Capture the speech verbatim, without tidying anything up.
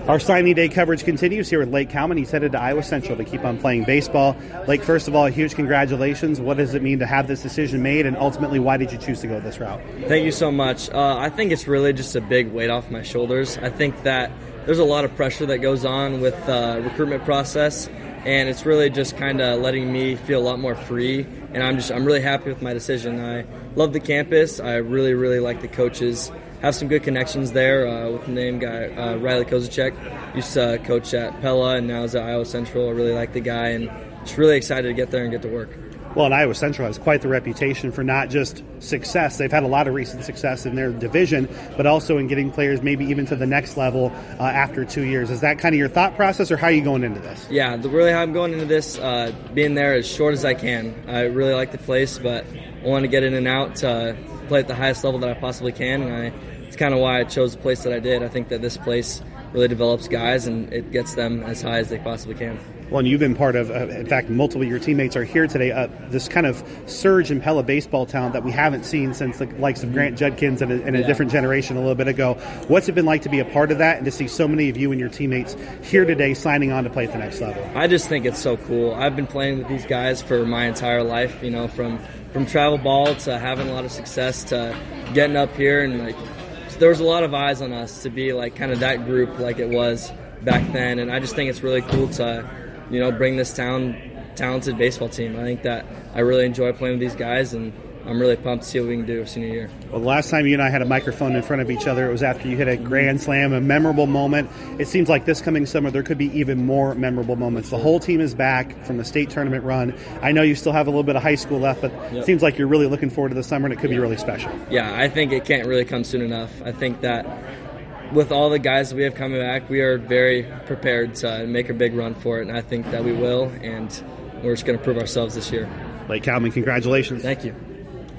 Our signing day coverage continues here with Lake Kalman. He's headed to Iowa Central to keep on playing baseball. Lake, first of all, a huge congratulations. What does it mean to have this decision made, and ultimately, why did you choose to go this route? Thank you so much. Uh, I think it's really just a big weight off my shoulders. I think that there's a lot of pressure that goes on with the recruitment process, and it's really just kind of letting me feel a lot more free, and I'm just I'm really happy with my decision. I love the campus. I really, really like the coaches. Have some good connections there uh, with the name guy, uh, Riley Kozacek. Used to uh, coach at Pella and now is at Iowa Central. I really like the guy and just really excited to get there and get to work. Well, and Iowa Central has quite the reputation for not just success. They've had a lot of recent success in their division, but also in getting players maybe even to the next level uh, after two years. Is that kind of your thought process, or how are you going into this? Yeah, the, really how I'm going into this, uh, being there as short as I can. I really like the place, but I want to get in and out to play at the highest level that I possibly can, and I, it's kind of why I chose the place that I did. I think that this place really develops guys, and it gets them as high as they possibly can. Well, and you've been part of, uh, in fact, multiple of your teammates are here today, uh, this kind of surge in Pella baseball talent that we haven't seen since the likes of Grant Judkins and a, and a yeah. different generation a little bit ago. What's it been like to be a part of that and to see so many of you and your teammates here today signing on to play at the next level? I just think it's so cool. I've been playing with these guys for my entire life, you know, from, from travel ball to having a lot of success to getting up here, and like there was a lot of eyes on us to be like kind of that group like it was back then, and I just think it's really cool to, you know, bring this town talented baseball team. I think that I really enjoy playing with these guys, and I'm really pumped to see what we can do senior year. Well, the last time you and I had a microphone in front of each other, it was after you hit a grand slam, a memorable moment. It seems like this coming summer there could be even more memorable moments. The whole team is back from the state tournament run. I know you still have a little bit of high school left, but yep. it seems like you're really looking forward to the summer, and it could yeah. be really special. Yeah, I think it can't really come soon enough. I think that with all the guys that we have coming back, we are very prepared to make a big run for it, and I think that we will, and we're just going to prove ourselves this year. Lake Kalman, congratulations. Thank you.